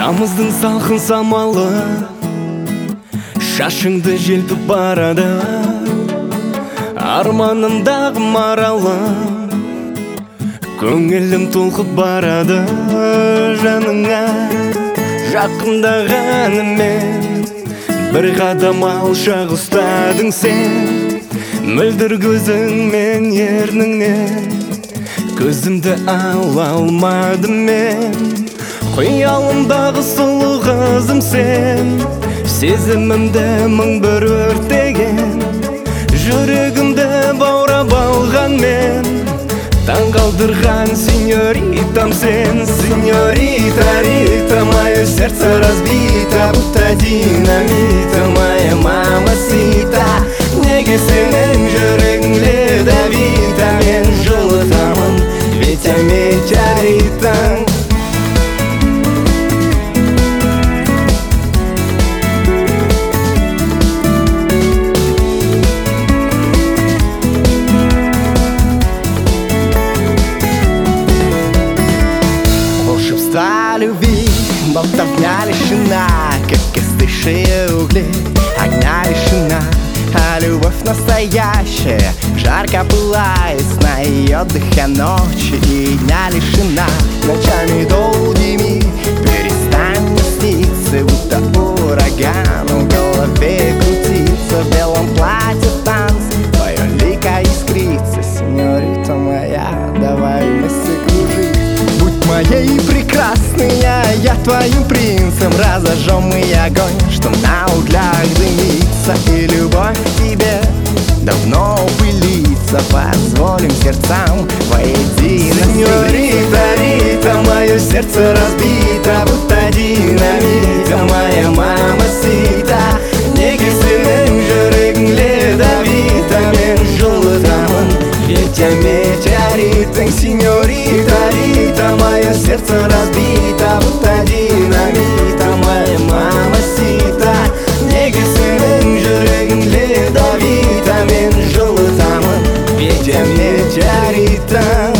Тамыздың салқын самалы шашыңды желпіп барады, арманымдағы маралым көңілім толқып барады. Жаныңа жақындағанымен бір қадам алшақ ұстадың сен. Мөлдір көзіңмен ерніңнен көзімді ала алмадым мен. Қиялымдағы сұлу қызым сен, сезімімді мың бір өртеген, жүрегімді баурап алған мен. Таң қалдырған сеньоритам сен. Сеньорита, Рита, мое сердце разбито, будто динамита, моя мамасита. Неге сенің жүрегің ледовита, мен жылытамын, ветя метеоритаң. Любви, болтовня лишена, как остывшие угли, огня лишена. А любовь настоящая жарко пылает, сна и отдыха ночи и дня лишена. Ночами долгими перестань мне сниться, будто ураган в голове крутится. В белом платье танцы, твое лико искрится. Сеньорита моя, давай вместе кружить. Будь моей прекрасной, я твоим принцем. Разожжем мы огонь, что на углях дымится. И любовь к тебе давно пылится. Позволим сердцам воедино. Сеньорита, Рита, мое сердце разбито, будто динамита, моя мамасита. Неге сенің жүрегің ледовита, мен жылытамын, ветя метеоритаң. Сеньорита, Рита, мое сердце разбито, будто динамита, моя мамасита. Неге сенің жүрегің ледовита, мен жылытамын, ветя метеоритаң.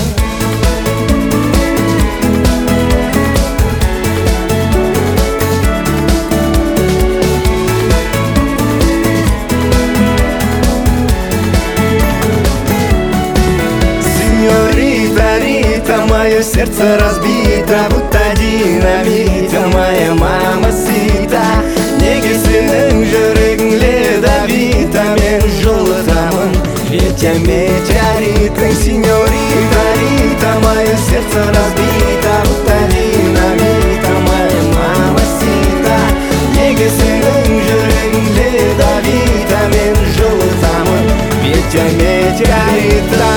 Мое сердце разбито, будто динамита, моя мамасита. Неге сенің жүрегің ледовита, мен жылытамын, ветя метеоритаң. Сеньорита, Рита, мое сердце разбито, будто динамита, моя мамасита. Неге сенің жүрегің ледовита, мен жылытамын, ветя метеоритаң.